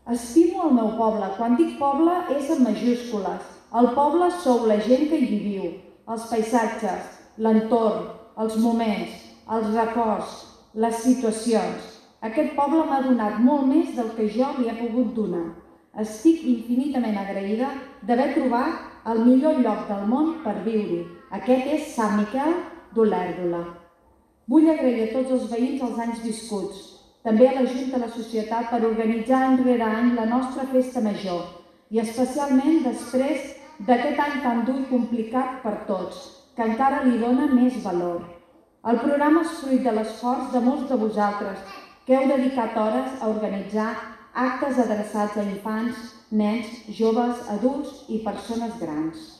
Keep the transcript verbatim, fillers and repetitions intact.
Estimo el meu poble. Quan dic poble és en majúscules. El poble sou la gent que hi viviu, els paisatges, l'entorn, els moments, els records, les situacions. Aquest poble m'ha donat molt més del que jo li he pogut donar. Estic infinitament agraïda d'haver trobat el millor lloc del món per viure-hi. Aquest és Sant Miquel d'Olèrdola. Vull agrair a tots els veïns els anys viscuts, també a la Junta de la Societat per organitzar any rere any la nostra festa major i especialment després d'aquest any tan dur i complicat per tots, que encara li dona més valor. El programa és fruit de l'esforç de molts de vosaltres que heu dedicat hores a organitzar actes adreçats a infants, nens, joves, adults i persones grans.